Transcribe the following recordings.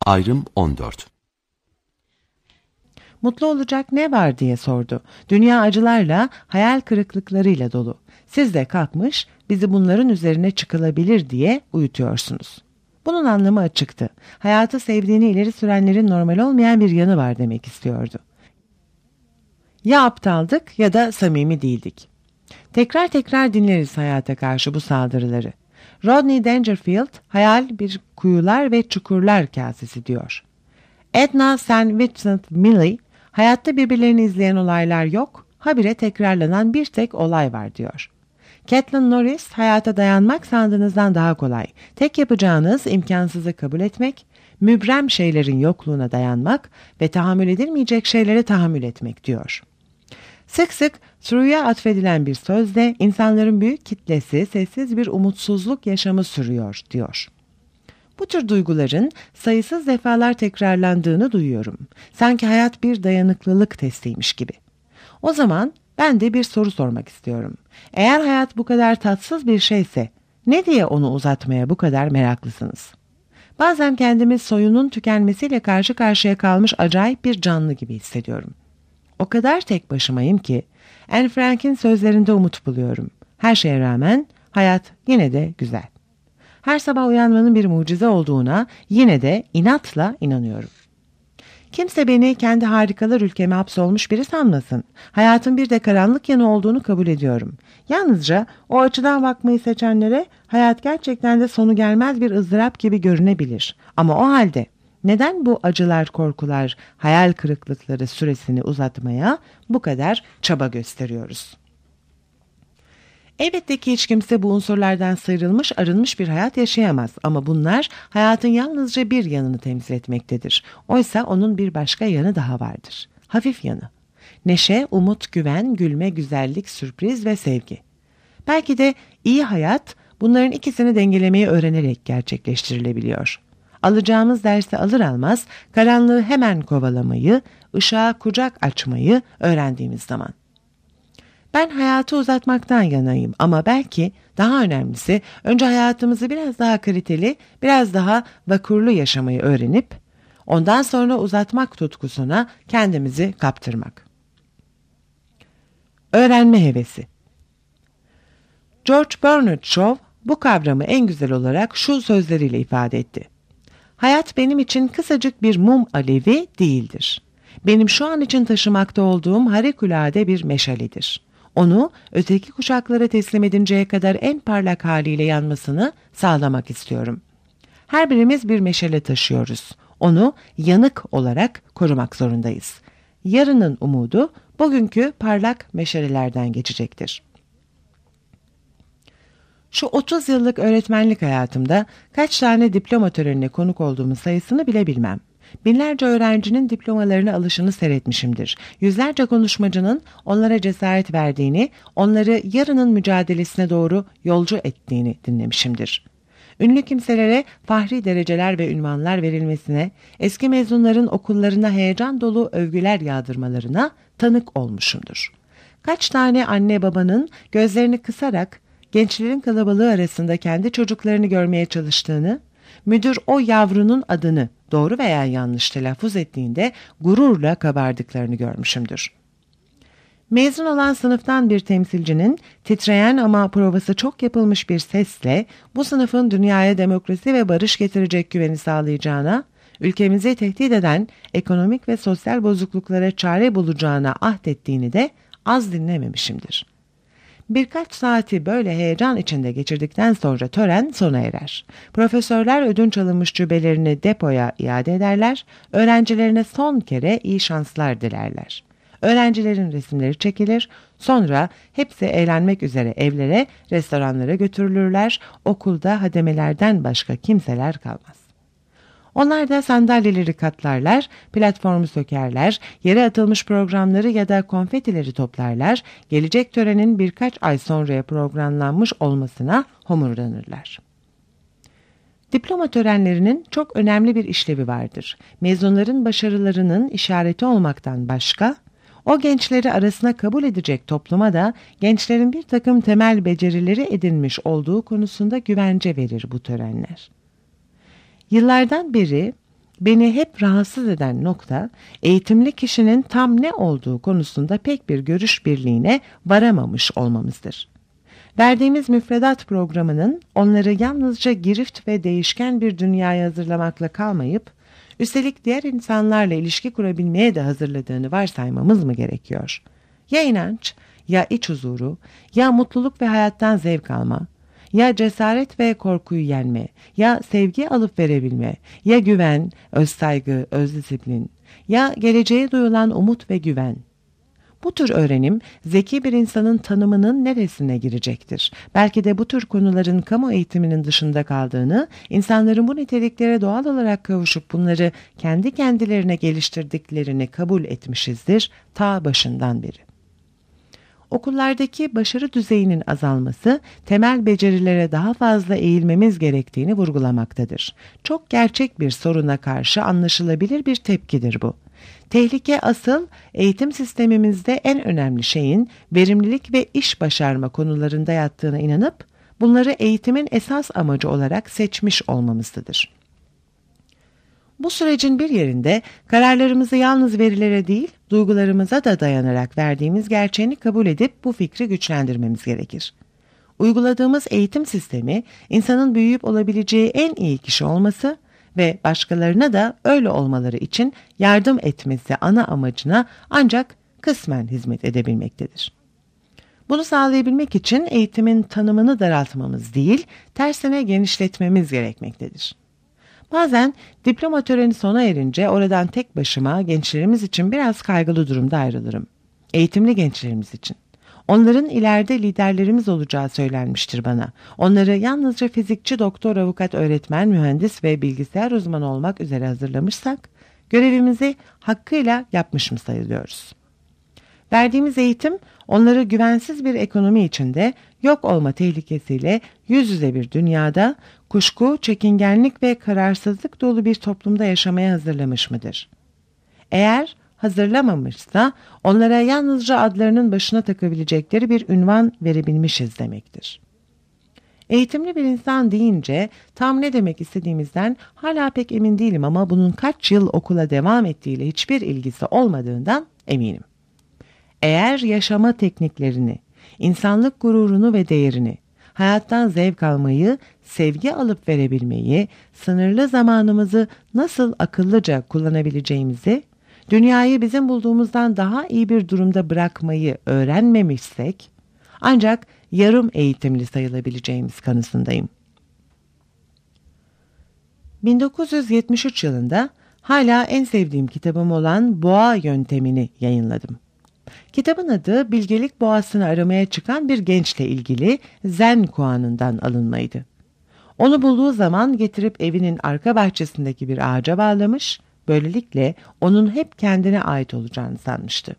Ayrım 14. Mutlu olacak ne var diye sordu. Dünya acılarla, hayal kırıklıklarıyla dolu. Siz de kalkmış bizi bunların üzerine çıkılabilir diye uyutuyorsunuz. Bunun anlamı açıktı. Hayatı sevdiğini ileri sürenlerin normal olmayan bir yanı var demek istiyordu. Ya aptaldık ya da samimi değildik. Tekrar tekrar dinleriz hayata karşı bu saldırıları. Rodney Dangerfield, hayal bir kuyular ve çukurlar kasesi diyor. Edna St. Vincent Millay, hayatta birbirlerini izleyen olaylar yok, habire tekrarlanan bir tek olay var diyor. Caitlin Norris, hayata dayanmak sandığınızdan daha kolay. Tek yapacağınız imkansızı kabul etmek, mübrem şeylerin yokluğuna dayanmak ve tahammül edilmeyecek şeylere tahammül etmek diyor. Sık sık True'ya atfedilen bir sözle insanların büyük kitlesi sessiz bir umutsuzluk yaşamı sürüyor diyor. Bu tür duyguların sayısız defalar tekrarlandığını duyuyorum. Sanki hayat bir dayanıklılık testiymiş gibi. O zaman ben de bir soru sormak istiyorum. Eğer hayat bu kadar tatsız bir şeyse ne diye onu uzatmaya bu kadar meraklısınız? Bazen kendimi soyunun tükenmesiyle karşı karşıya kalmış acayip bir canlı gibi hissediyorum. O kadar tek başımayım ki Anne Frank'in sözlerinde umut buluyorum. Her şeye rağmen hayat yine de güzel. Her sabah uyanmanın bir mucize olduğuna yine de inatla inanıyorum. Kimse beni kendi harikalar ülkeme hapsolmuş biri sanmasın. Hayatın bir de karanlık yanı olduğunu kabul ediyorum. Yalnızca o açıdan bakmayı seçenlere hayat gerçekten de sonu gelmez bir ızdırap gibi görünebilir. Ama o halde neden bu acılar, korkular, hayal kırıklıkları süresini uzatmaya bu kadar çaba gösteriyoruz? Elbette ki hiç kimse bu unsurlardan sıyrılmış, arınmış bir hayat yaşayamaz ama bunlar hayatın yalnızca bir yanını temsil etmektedir. Oysa onun bir başka yanı daha vardır. Hafif yanı. Neşe, umut, güven, gülme, güzellik, sürpriz ve sevgi. Belki de iyi hayat bunların ikisini dengelemeyi öğrenerek gerçekleştirilebiliyor. Alacağımız dersi alır almaz karanlığı hemen kovalamayı, ışığa kucak açmayı öğrendiğimiz zaman. Ben hayatı uzatmaktan yanayım ama belki daha önemlisi önce hayatımızı biraz daha kaliteli, biraz daha vakurlu yaşamayı öğrenip ondan sonra uzatmak tutkusuna kendimizi kaptırmak. Öğrenme hevesi. George Bernard Shaw bu kavramı en güzel olarak şu sözleriyle ifade etti. Hayat benim için kısacık bir mum alevi değildir. Benim şu an için taşımakta olduğum harikulade bir meşaledir. Onu öteki kuşaklara teslim edinceye kadar en parlak haliyle yanmasını sağlamak istiyorum. Her birimiz bir meşale taşıyoruz. Onu yanık olarak korumak zorundayız. Yarının umudu bugünkü parlak meşalelerden geçecektir. Şu 30 yıllık öğretmenlik hayatımda kaç tane diploma törenine konuk olduğumun sayısını bile bilmem. Binlerce öğrencinin diplomalarına alışını seyretmişimdir. Yüzlerce konuşmacının onlara cesaret verdiğini, onları yarının mücadelesine doğru yolcu ettiğini dinlemişimdir. Ünlü kimselere fahri dereceler ve ünvanlar verilmesine, eski mezunların okullarına heyecan dolu övgüler yağdırmalarına tanık olmuşumdur. Kaç tane anne babanın gözlerini kısarak gençlerin kalabalığı arasında kendi çocuklarını görmeye çalıştığını, müdür o yavrunun adını doğru veya yanlış telaffuz ettiğinde gururla kabardıklarını görmüşümdür. Mezun olan sınıftan bir temsilcinin titreyen ama provası çok yapılmış bir sesle bu sınıfın dünyaya demokrasi ve barış getirecek güveni sağlayacağına, ülkemizi tehdit eden ekonomik ve sosyal bozukluklara çare bulacağına ahdettiğini de az dinlememişimdir. Birkaç saati böyle heyecan içinde geçirdikten sonra tören sona erer. Profesörler ödünç alınmış cübbelerini depoya iade ederler, öğrencilerine son kere iyi şanslar dilerler. Öğrencilerin resimleri çekilir, sonra hepsi eğlenmek üzere evlere, restoranlara götürülürler, okulda hademelerden başka kimseler kalmaz. Onlar da sandalyeleri katlarlar, platformu sökerler, yere atılmış programları ya da konfetileri toplarlar, gelecek törenin birkaç ay sonraya programlanmış olmasına homurdanırlar. Diploma törenlerinin çok önemli bir işlevi vardır. Mezunların başarılarının işareti olmaktan başka, o gençleri arasına kabul edecek topluma da gençlerin bir takım temel becerileri edinmiş olduğu konusunda güvence verir bu törenler. Yıllardan beri Beni hep rahatsız eden nokta, eğitimli kişinin tam ne olduğu konusunda pek bir görüş birliğine varamamış olmamızdır. Verdiğimiz müfredat programının onları yalnızca girift ve değişken bir dünyaya hazırlamakla kalmayıp, üstelik diğer insanlarla ilişki kurabilmeye de hazırladığını varsaymamız mı gerekiyor? Ya inanç, ya iç huzuru, ya mutluluk ve hayattan zevk alma, ya cesaret ve korkuyu yenme, ya sevgi alıp verebilme, ya güven, özsaygı, özdisiplin, ya geleceğe duyulan umut ve güven. Bu tür öğrenim zeki bir insanın tanımının neresine girecektir? Belki de bu tür konuların kamu eğitiminin dışında kaldığını, insanların bu niteliklere doğal olarak kavuşup bunları kendi kendilerine geliştirdiklerini kabul etmişizdir ta başından beri. Okullardaki başarı düzeyinin azalması, temel becerilere daha fazla eğilmemiz gerektiğini vurgulamaktadır. Çok gerçek bir soruna karşı anlaşılabilir bir tepkidir bu. Tehlike asıl eğitim sistemimizde en önemli şeyin verimlilik ve iş başarma konularında yattığına inanıp, bunları eğitimin esas amacı olarak seçmiş olmamızdadır. Bu sürecin bir yerinde kararlarımızı yalnız verilere değil, duygularımıza da dayanarak verdiğimiz gerçeğini kabul edip bu fikri güçlendirmemiz gerekir. Uyguladığımız eğitim sistemi, insanın büyüyüp olabileceği en iyi kişi olması ve başkalarına da öyle olmaları için yardım etmesi ana amacına ancak kısmen hizmet edebilmektedir. Bunu sağlayabilmek için eğitimin tanımını daraltmamız değil, tersine genişletmemiz gerekmektedir. Bazen diploma töreni sona erince oradan tek başıma gençlerimiz için biraz kaygılı durumda ayrılırım. Eğitimli gençlerimiz için. Onların ileride liderlerimiz olacağı söylenmiştir bana. Onları yalnızca fizikçi, doktor, avukat, öğretmen, mühendis ve bilgisayar uzmanı olmak üzere hazırlamışsak, görevimizi hakkıyla yapmış mı sayılıyoruz? Verdiğimiz eğitim, onları güvensiz bir ekonomi içinde yok olma tehlikesiyle yüz yüze bir dünyada, kuşku, çekingenlik ve kararsızlık dolu bir toplumda yaşamaya hazırlamış mıdır? Eğer hazırlamamışsa, onlara yalnızca adlarının başına takabilecekleri bir ünvan verebilmişiz demektir. Eğitimli bir insan deyince tam ne demek istediğimizden hala pek emin değilim ama bunun kaç yıl okula devam ettiğiyle hiçbir ilgisi olmadığından eminim. Eğer yaşama tekniklerini, insanlık gururunu ve değerini, hayattan zevk almayı, sevgi alıp verebilmeyi, sınırlı zamanımızı nasıl akıllıca kullanabileceğimizi, dünyayı bizim bulduğumuzdan daha iyi bir durumda bırakmayı öğrenmemişsek, ancak yarım eğitimli sayılabileceğimiz kanısındayım. 1973 yılında hala en sevdiğim kitabım olan Boğa Yöntemini yayınladım. Kitabın adı bilgelik boğasını aramaya çıkan bir gençle ilgili Zen Kuan'ından alınmaydı. Onu bulduğu zaman getirip evinin arka bahçesindeki bir ağaca bağlamış, böylelikle onun hep kendine ait olacağını sanmıştı.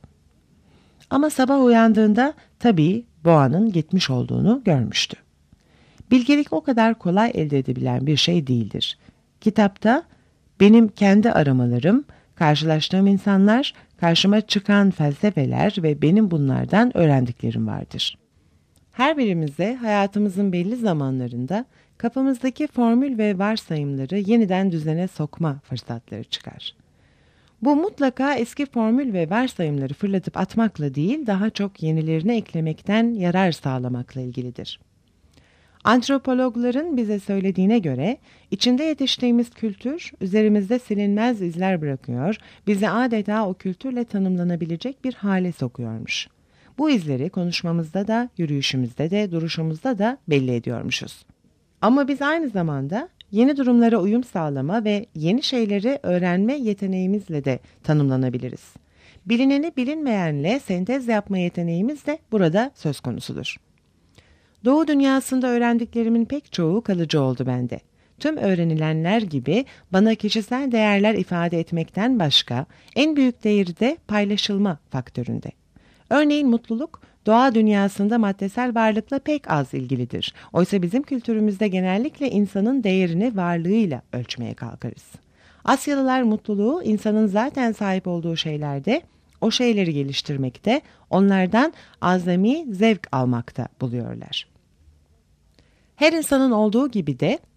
Ama sabah uyandığında tabii boğanın gitmiş olduğunu görmüştü. Bilgelik o kadar kolay elde edebilen bir şey değildir. Kitapta benim kendi aramalarım, karşılaştığım insanlar, karşıma çıkan felsefeler ve benim bunlardan öğrendiklerim vardır. Her birimize hayatımızın belli zamanlarında kafamızdaki formül ve varsayımları yeniden düzene sokma fırsatları çıkar. Bu mutlaka eski formül ve varsayımları fırlatıp atmakla değil, daha çok yenilerine eklemekten yarar sağlamakla ilgilidir. Antropologların bize söylediğine göre içinde yetiştiğimiz kültür üzerimizde silinmez izler bırakıyor, bizi adeta o kültürle tanımlanabilecek bir hale sokuyormuş. Bu izleri konuşmamızda da, yürüyüşümüzde de, duruşumuzda da belli ediyormuşuz. Ama biz aynı zamanda yeni durumlara uyum sağlama ve yeni şeyleri öğrenme yeteneğimizle de tanımlanabiliriz. Bilineni bilinmeyenle sentez yapma yeteneğimiz de burada söz konusudur. Doğu dünyasında öğrendiklerimin pek çoğu kalıcı oldu bende. Tüm öğrenilenler gibi bana kişisel değerler ifade etmekten başka en büyük değeri de paylaşılma faktöründe. Örneğin mutluluk, doğa dünyasında maddesel varlıkla pek az ilgilidir. Oysa bizim kültürümüzde genellikle insanın değerini varlığıyla ölçmeye kalkarız. Asyalılar mutluluğu insanın zaten sahip olduğu şeylerde, o şeyleri geliştirmekte, onlardan azami zevk almakta buluyorlar. Her insanın olduğu gibi de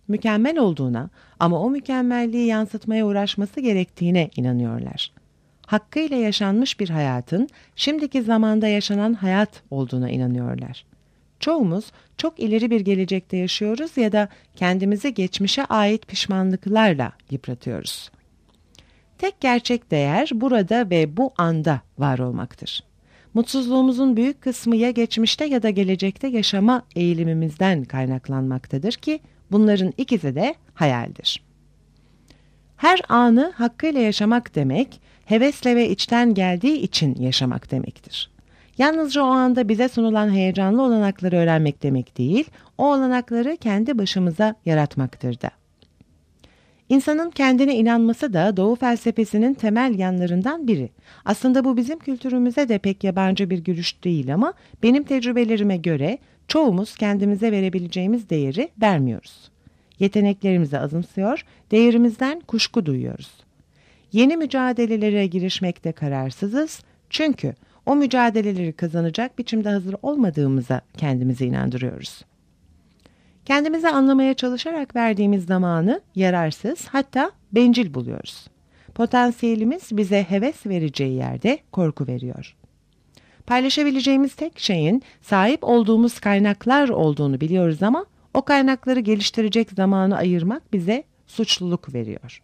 mükemmel olduğuna ama o mükemmelliği yansıtmaya uğraşması gerektiğine inanıyorlar. Hakkıyla yaşanmış bir hayatın şimdiki zamanda yaşanan hayat olduğuna inanıyorlar. Çoğumuz çok ileri bir gelecekte yaşıyoruz ya da kendimizi geçmişe ait pişmanlıklarla yıpratıyoruz. Tek gerçek değer burada ve bu anda var olmaktır. Mutsuzluğumuzun büyük kısmı ya geçmişte ya da gelecekte yaşama eğilimimizden kaynaklanmaktadır ki bunların ikisi de hayaldir. Her anı hakkıyla yaşamak demek, hevesle ve içten geldiği için yaşamak demektir. Yalnızca o anda bize sunulan heyecanlı olanakları öğrenmek demek değil, o olanakları kendi başımıza yaratmaktır da. İnsanın kendine inanması da Doğu felsefesinin temel yanlarından biri. Aslında bu bizim kültürümüze de pek yabancı bir görüş değil ama benim tecrübelerime göre çoğumuz kendimize verebileceğimiz değeri vermiyoruz. Yeteneklerimizi azımsıyor, değerimizden kuşku duyuyoruz. Yeni mücadelelere girişmekte kararsızız çünkü o mücadeleleri kazanacak biçimde hazır olmadığımıza kendimizi inandırıyoruz. Kendimizi anlamaya çalışarak verdiğimiz zamanı yararsız, hatta bencil buluyoruz. Potansiyelimiz bize heves vereceği yerde korku veriyor. Paylaşabileceğimiz tek şeyin sahip olduğumuz kaynaklar olduğunu biliyoruz ama o kaynakları geliştirecek zamanı ayırmak bize suçluluk veriyor.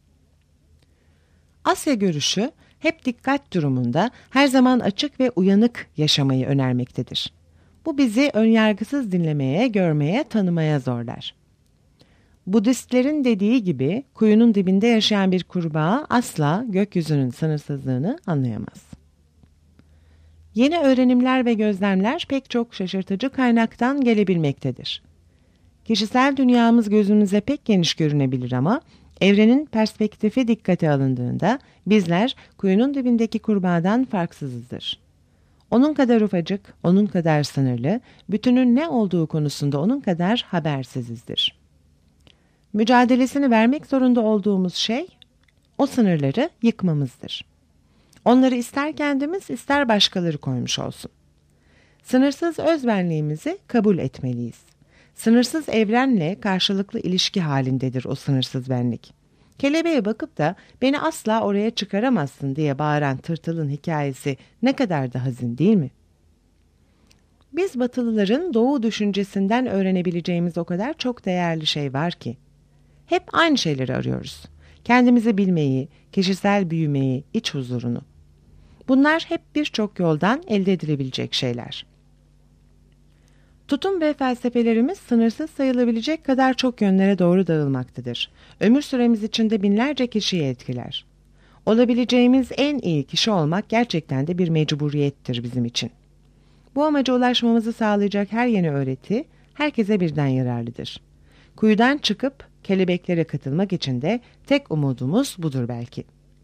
Asya görüşü hep dikkat durumunda, her zaman açık ve uyanık yaşamayı önermektedir. Bu bizi önyargısız dinlemeye, görmeye, tanımaya zorlar. Budistlerin dediği gibi kuyunun dibinde yaşayan bir kurbağa asla gökyüzünün sınırsızlığını anlayamaz. Yeni öğrenimler ve gözlemler pek çok şaşırtıcı kaynaktan gelebilmektedir. Kişisel dünyamız gözümüze pek geniş görünebilir ama evrenin perspektifi dikkate alındığında bizler kuyunun dibindeki kurbağadan farksızızdır. Onun kadar ufacık, onun kadar sınırlı, bütünün ne olduğu konusunda onun kadar habersizizdir. Mücadelesini vermek zorunda olduğumuz şey, o sınırları yıkmamızdır. Onları ister kendimiz, ister başkaları koymuş olsun. Sınırsız özbenliğimizi kabul etmeliyiz. Sınırsız evrenle karşılıklı ilişki halindedir o sınırsız benlik. Kelebeğe bakıp da beni asla oraya çıkaramazsın diye bağıran tırtılın hikayesi ne kadar da hazin değil mi? Biz Batılıların Doğu düşüncesinden öğrenebileceğimiz o kadar çok değerli şey var ki. Hep aynı şeyleri arıyoruz. Kendimizi bilmeyi, kişisel büyümeyi, iç huzurunu. Bunlar hep birçok yoldan elde edilebilecek şeyler. Tutum ve felsefelerimiz sınırsız sayılabilecek kadar çok yönlere doğru dağılmaktadır. Ömür süremiz içinde binlerce kişiyi etkiler. Olabileceğimiz en iyi kişi olmak gerçekten de bir mecburiyettir bizim için. Bu amaca ulaşmamızı sağlayacak her yeni öğreti herkese birden yararlıdır. Kuyudan çıkıp kelebeklere katılmak için de tek umudumuz budur belki.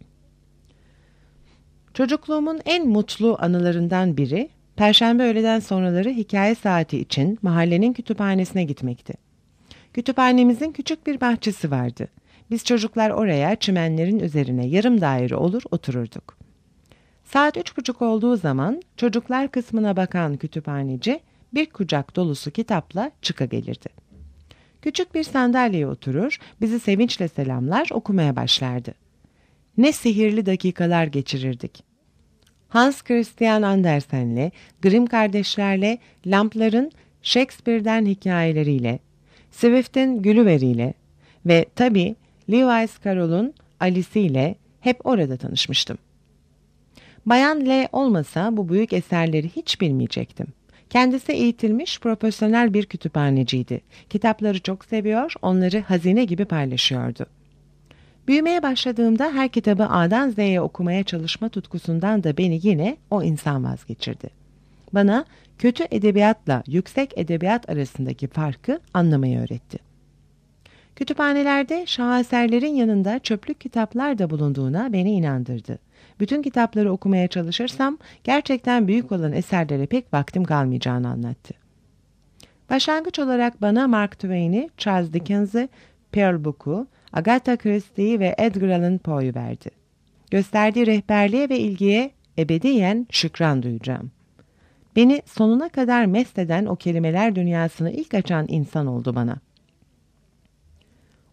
Çocukluğumun en mutlu anılarından biri, Perşembe öğleden sonraları hikaye saati için mahallenin kütüphanesine gitmekti. Kütüphanemizin küçük bir bahçesi vardı. Biz çocuklar oraya çimenlerin üzerine yarım daire olur otururduk. Saat 3:30 olduğu zaman çocuklar kısmına bakan kütüphaneci bir kucak dolusu kitapla çıka gelirdi. Küçük bir sandalyeye oturur, bizi sevinçle selamlar, okumaya başlardı. Ne sihirli dakikalar geçirirdik. Hans Christian Andersen'le, Grimm kardeşlerle, Lampl'ların Shakespeare'den hikayeleriyle, Swift'in Gulliver'iyle ve tabii Lewis Carroll'un Alice'iyle hep orada tanışmıştım. Bayan L olmasa bu büyük eserleri hiç bilmeyecektim. Kendisi eğitilmiş profesyonel bir kütüphaneciydi. Kitapları çok seviyor, onları hazine gibi paylaşıyordu. Büyümeye başladığımda her kitabı A'dan Z'ye okumaya çalışma tutkusundan da beni yine o insan vazgeçirdi. Bana kötü edebiyatla yüksek edebiyat arasındaki farkı anlamayı öğretti. Kütüphanelerde şaheserlerin yanında çöplük kitaplar da bulunduğuna beni inandırdı. Bütün kitapları okumaya çalışırsam gerçekten büyük olan eserlere pek vaktim kalmayacağını anlattı. Başlangıç olarak bana Mark Twain'i, Charles Dickens'i, Pearl Book'u, Agatha Christie'yi ve Edgar Allan Poe'yu verdi. Gösterdiği rehberliğe ve ilgiye ebediyen şükran duyacağım. Beni sonuna kadar mest eden o kelimeler dünyasını ilk açan insan oldu bana.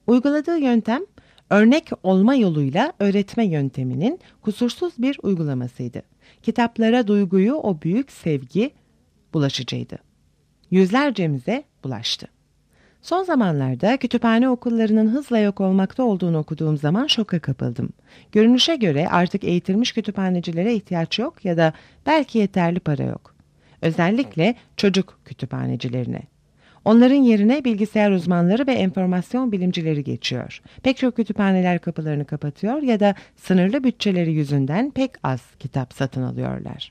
Uyguladığı yöntem, örnek olma yoluyla öğretme yönteminin kusursuz bir uygulamasıydı. Kitaplara duyguyu o büyük sevgi bulaşıcıydı. Yüzlercemize bulaştı. Son zamanlarda kütüphane okullarının hızla yok olmakta olduğunu okuduğum zaman şoka kapıldım. Görünüşe göre artık eğitilmiş kütüphanecilere ihtiyaç yok ya da belki yeterli para yok. Özellikle çocuk kütüphanecilerine. Onların yerine bilgisayar uzmanları ve enformasyon bilimcileri geçiyor. Pek çok kütüphaneler kapılarını kapatıyor ya da sınırlı bütçeleri yüzünden pek az kitap satın alıyorlar.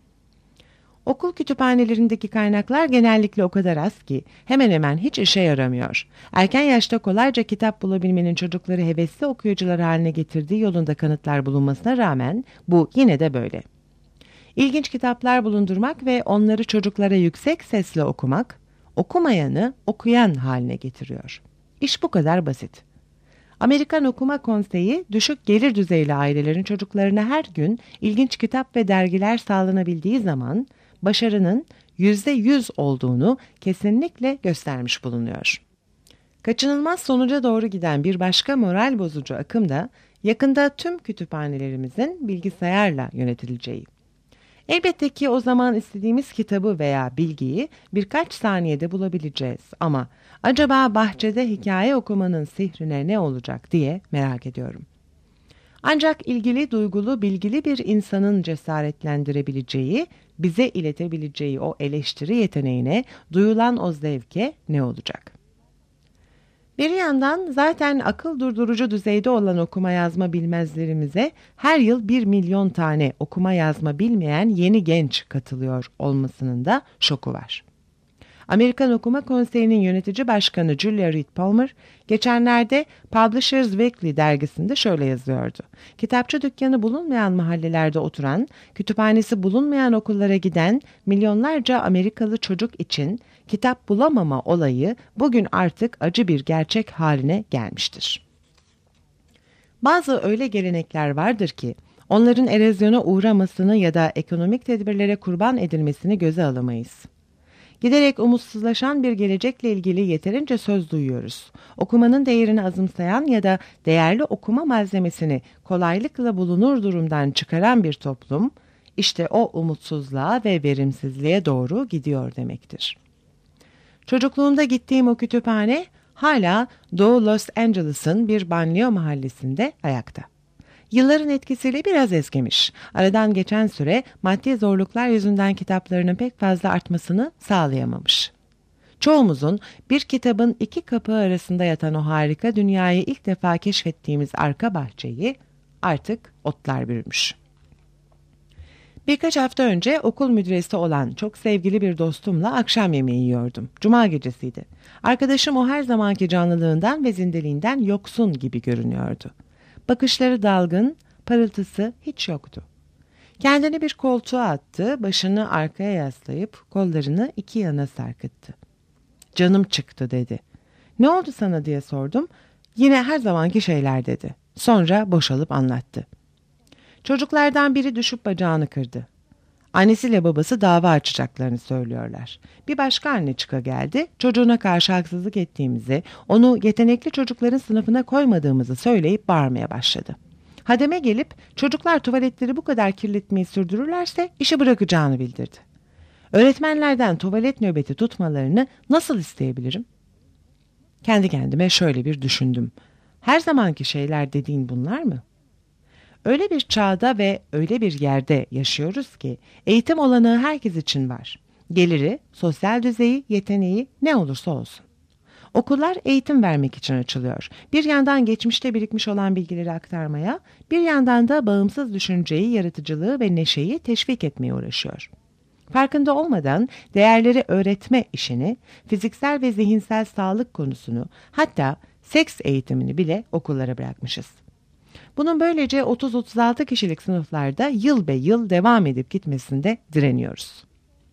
Okul kütüphanelerindeki kaynaklar genellikle o kadar az ki hemen hemen hiç işe yaramıyor. Erken yaşta kolayca kitap bulabilmenin çocukları hevesli okuyucular haline getirdiği yolunda kanıtlar bulunmasına rağmen bu yine de böyle. İlginç kitaplar bulundurmak ve onları çocuklara yüksek sesle okumak, okumayanı okuyan haline getiriyor. İş bu kadar basit. Amerikan Okuma Konseyi, düşük gelir düzeyli ailelerin çocuklarına her gün ilginç kitap ve dergiler sağlanabildiği zaman başarının %100 olduğunu kesinlikle göstermiş bulunuyor. Kaçınılmaz sonuca doğru giden bir başka moral bozucu akım da yakında tüm kütüphanelerimizin bilgisayarla yönetileceği. Elbette ki o zaman istediğimiz kitabı veya bilgiyi birkaç saniyede bulabileceğiz ama acaba bahçede hikaye okumanın sihrine ne olacak diye merak ediyorum. Ancak ilgili, duygulu, bilgili bir insanın cesaretlendirebileceği, bize iletebileceği o eleştiri yeteneğine, duyulan o zevke ne olacak? Bir yandan zaten akıl durdurucu düzeyde olan okuma yazma bilmezlerimize her yıl 1 milyon tane okuma yazma bilmeyen yeni genç katılıyor olmasının da şoku var. Amerikan Okuma Konseyi'nin yönetici başkanı Julia Reed Palmer, geçenlerde Publishers Weekly dergisinde şöyle yazıyordu. Kitapçı dükkanı bulunmayan mahallelerde oturan, kütüphanesi bulunmayan okullara giden milyonlarca Amerikalı çocuk için kitap bulamama olayı bugün artık acı bir gerçek haline gelmiştir. Bazı öyle gelenekler vardır ki, onların erozyona uğramasını ya da ekonomik tedbirlere kurban edilmesini göze alamayız. Giderek umutsuzlaşan bir gelecekle ilgili yeterince söz duyuyoruz. Okumanın değerini azımsayan ya da değerli okuma malzemesini kolaylıkla bulunur durumdan çıkaran bir toplum, işte o umutsuzluğa ve verimsizliğe doğru gidiyor demektir. Çocukluğumda gittiğim o kütüphane hala Doğu Los Angeles'ın bir banliyö mahallesinde ayakta. Yılların etkisiyle biraz eskimiş. Aradan geçen süre maddi zorluklar yüzünden kitaplarının pek fazla artmasını sağlayamamış. Çoğumuzun bir kitabın iki kapı arasında yatan o harika dünyayı ilk defa keşfettiğimiz arka bahçeyi artık otlar bürümüş. Birkaç hafta önce okul müdüresi olan çok sevgili bir dostumla akşam yemeği yiyordum. Cuma gecesiydi. Arkadaşım o her zamanki canlılığından ve zindeliğinden yoksun gibi görünüyordu. Bakışları dalgın, parıltısı hiç yoktu. Kendini bir koltuğa attı, başını arkaya yaslayıp kollarını iki yana sarkıttı. "Canım çıktı," dedi. "Ne oldu sana?" diye sordum. "Yine her zamanki şeyler," dedi. Sonra boşalıp anlattı. Çocuklardan biri düşüp bacağını kırdı. Annesiyle babası dava açacaklarını söylüyorlar. Bir başka anne çıka geldi, çocuğuna karşı haksızlık ettiğimizi, onu yetenekli çocukların sınıfına koymadığımızı söyleyip bağırmaya başladı. Hademe gelip çocuklar tuvaletleri bu kadar kirletmeyi sürdürürlerse işi bırakacağını bildirdi. Öğretmenlerden tuvalet nöbeti tutmalarını nasıl isteyebilirim? Kendi kendime şöyle bir düşündüm. Her zamanki şeyler dediğin bunlar mı? Öyle bir çağda ve öyle bir yerde yaşıyoruz ki eğitim olanağı herkes için var. Geliri, sosyal düzeyi, yeteneği ne olursa olsun. Okullar eğitim vermek için açılıyor. Bir yandan geçmişte birikmiş olan bilgileri aktarmaya, bir yandan da bağımsız düşünceyi, yaratıcılığı ve neşeyi teşvik etmeye uğraşıyor. Farkında olmadan değerleri öğretme işini, fiziksel ve zihinsel sağlık konusunu, hatta seks eğitimini bile okullara bırakmışız. Bunun böylece 30-36 kişilik sınıflarda yıl be yıl devam edip gitmesinde direniyoruz.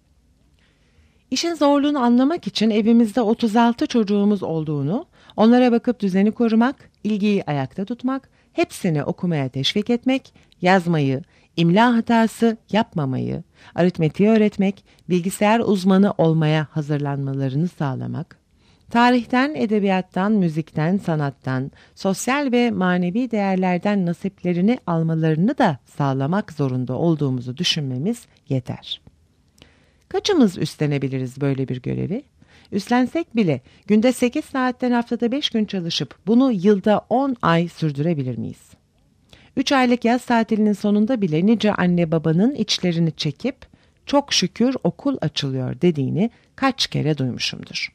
İşin zorluğunu anlamak için evimizde 36 çocuğumuz olduğunu, onlara bakıp düzeni korumak, ilgiyi ayakta tutmak, hepsini okumaya teşvik etmek, yazmayı, imla hatası yapmamayı, aritmetiği öğretmek, bilgisayar uzmanı olmaya hazırlanmalarını sağlamak, Tarihten, edebiyattan, müzikten, sanattan, sosyal ve manevi değerlerden nasiplerini almalarını da sağlamak zorunda olduğumuzu düşünmemiz yeter. Kaçımız üstlenebiliriz böyle bir görevi? Üstlensek bile günde 8 saatten haftada 5 gün çalışıp bunu yılda 10 ay sürdürebilir miyiz? 3 aylık yaz tatilinin sonunda bile nice anne babanın içlerini çekip çok şükür okul açılıyor dediğini kaç kere duymuşumdur.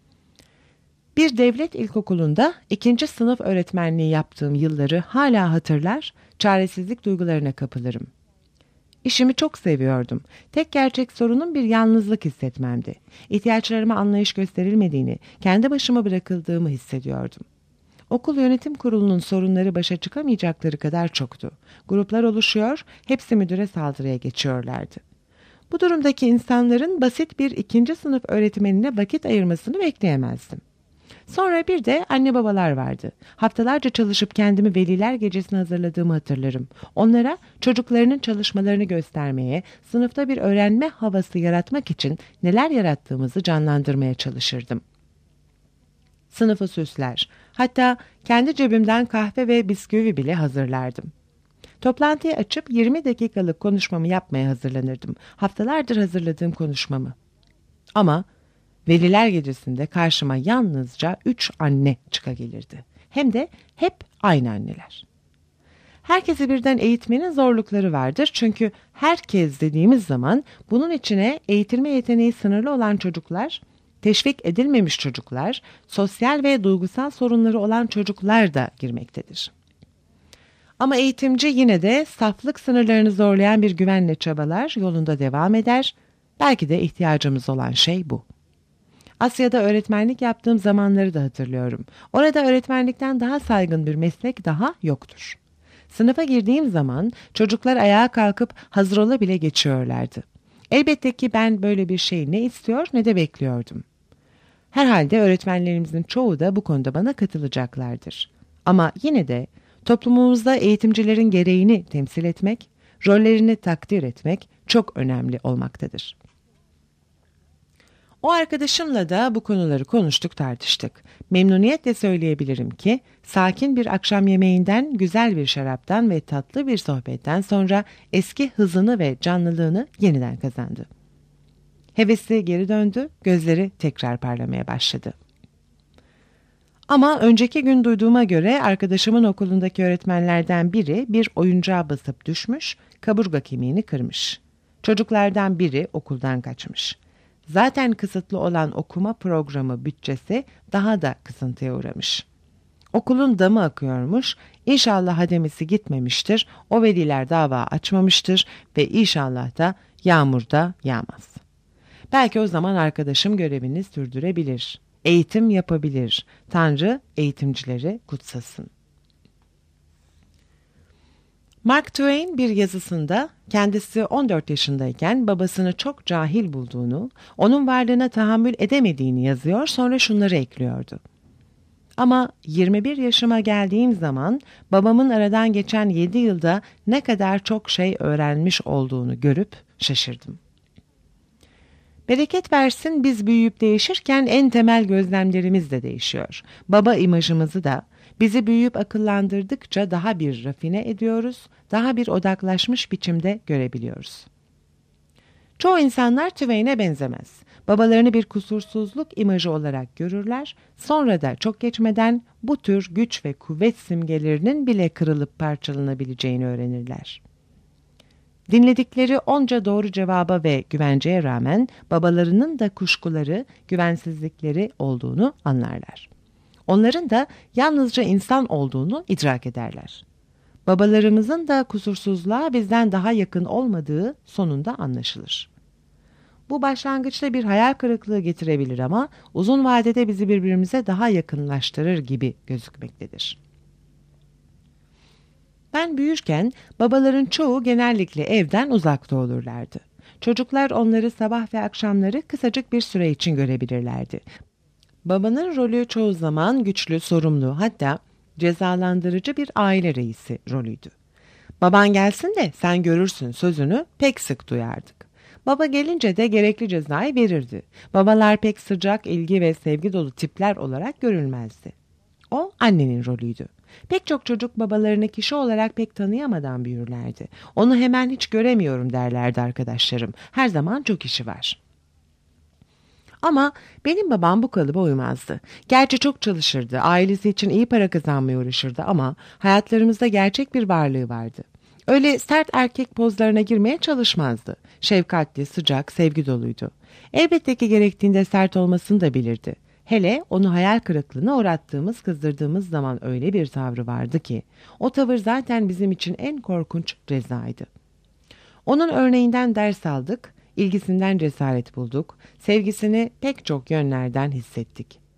Bir devlet ilkokulunda 2. sınıf öğretmenliği yaptığım yılları hala hatırlar, çaresizlik duygularına kapılırım. İşimi çok seviyordum. Tek gerçek sorunum bir yalnızlık hissetmemdi. İhtiyaçlarıma anlayış gösterilmediğini, kendi başıma bırakıldığımı hissediyordum. Okul yönetim kurulunun sorunları başa çıkamayacakları kadar çoktu. Gruplar oluşuyor, hepsi müdüre saldırıya geçiyorlardı. Bu durumdaki insanların basit bir 2. sınıf öğretmenine vakit ayırmasını bekleyemezdim. Sonra bir de anne babalar vardı. Haftalarca çalışıp kendimi veliler gecesine hazırladığımı hatırlarım. Onlara çocuklarının çalışmalarını göstermeye, sınıfta bir öğrenme havası yaratmak için neler yarattığımızı canlandırmaya çalışırdım. Sınıfı süsler, hatta kendi cebimden kahve ve bisküvi bile hazırlardım. Toplantıyı açıp 20 dakikalık konuşmamı yapmaya hazırlanırdım. Haftalardır hazırladığım konuşmamı. Ama Veliler Gecesi'nde karşıma yalnızca 3 anne çıkagelirdi. Hem de hep aynı anneler. Herkesi birden eğitmenin zorlukları vardır. Çünkü herkes dediğimiz zaman bunun içine eğitilme yeteneği sınırlı olan çocuklar, teşvik edilmemiş çocuklar, sosyal ve duygusal sorunları olan çocuklar da girmektedir. Ama eğitimci yine de saflık sınırlarını zorlayan bir güvenle çabalar, yolunda devam eder. Belki de ihtiyacımız olan şey bu. Asya'da öğretmenlik yaptığım zamanları da hatırlıyorum. Orada öğretmenlikten daha saygın bir meslek daha yoktur. Sınıfa girdiğim zaman çocuklar ayağa kalkıp hazır ola bile geçiyorlardı. Elbette ki ben böyle bir şeyi ne istiyor ne de bekliyordum. Herhalde öğretmenlerimizin çoğu da bu konuda bana katılacaklardır. Ama yine de toplumumuzda eğitimcilerin gereğini temsil etmek, rollerini takdir etmek çok önemli olmaktadır. O arkadaşımla da bu konuları konuştuk, tartıştık. Memnuniyetle söyleyebilirim ki sakin bir akşam yemeğinden, güzel bir şaraptan ve tatlı bir sohbetten sonra eski hızını ve canlılığını yeniden kazandı. Hevesi geri döndü, gözleri tekrar parlamaya başladı. Ama önceki gün duyduğuma göre arkadaşımın okulundaki öğretmenlerden biri bir oyuncağa basıp düşmüş, kaburga kemiğini kırmış. Çocuklardan biri okuldan kaçmış. Zaten kısıtlı olan okuma programı bütçesi daha da kısıntıya uğramış. Okulun damı akıyormuş, inşallah hademesi gitmemiştir, o veliler dava açmamıştır ve inşallah da yağmur da yağmaz. Belki o zaman arkadaşım görevini sürdürebilir, eğitim yapabilir, Tanrı eğitimcileri kutsasın. Mark Twain bir yazısında kendisi 14 yaşındayken babasını çok cahil bulduğunu, onun varlığına tahammül edemediğini yazıyor, sonra şunları ekliyordu. Ama 21 yaşıma geldiğim zaman babamın aradan geçen 7 yılda ne kadar çok şey öğrenmiş olduğunu görüp şaşırdım. Bereket versin, biz büyüyüp değişirken en temel gözlemlerimiz de değişiyor. Baba imajımızı da bizi büyüyüp akıllandırdıkça daha bir rafine ediyoruz, daha bir odaklaşmış biçimde görebiliyoruz. Çoğu insanlar Twain'e benzemez. Babalarını bir kusursuzluk imajı olarak görürler, sonra da çok geçmeden bu tür güç ve kuvvet simgelerinin bile kırılıp parçalanabileceğini öğrenirler. Dinledikleri onca doğru cevaba ve güvenceye rağmen babalarının da kuşkuları, güvensizlikleri olduğunu anlarlar. Onların da yalnızca insan olduğunu idrak ederler. Babalarımızın da kusursuzluğa bizden daha yakın olmadığı sonunda anlaşılır. Bu başlangıçta bir hayal kırıklığı getirebilir ama uzun vadede bizi birbirimize daha yakınlaştırır gibi gözükmektedir. Ben büyürken babaların çoğu genellikle evden uzakta olurlardı. Çocuklar onları sabah ve akşamları kısacık bir süre için görebilirlerdi. Babanın rolü çoğu zaman güçlü, sorumlu, hatta cezalandırıcı bir aile reisi rolüydü. Baban gelsin de sen görürsün sözünü pek sık duyardık. Baba gelince de gerekli cezayı verirdi. Babalar pek sıcak, ilgi ve sevgi dolu tipler olarak görülmezdi. O annenin rolüydü. Pek çok çocuk babalarını kişi olarak pek tanıyamadan büyürlerdi. Onu hemen hiç göremiyorum derlerdi arkadaşlarım. Her zaman çok işi var. Ama benim babam bu kalıba uymazdı. Gerçi çok çalışırdı, ailesi için iyi para kazanmaya uğraşırdı ama hayatlarımızda gerçek bir varlığı vardı. Öyle sert erkek pozlarına girmeye çalışmazdı. Şefkatli, sıcak, sevgi doluydu. Elbette ki gerektiğinde sert olmasını da bilirdi. Hele onu hayal kırıklığına uğrattığımız, kızdırdığımız zaman öyle bir tavrı vardı ki, o tavır zaten bizim için en korkunç cezaydı. Onun örneğinden ders aldık, ilgisinden cesaret bulduk, sevgisini pek çok yönlerden hissettik.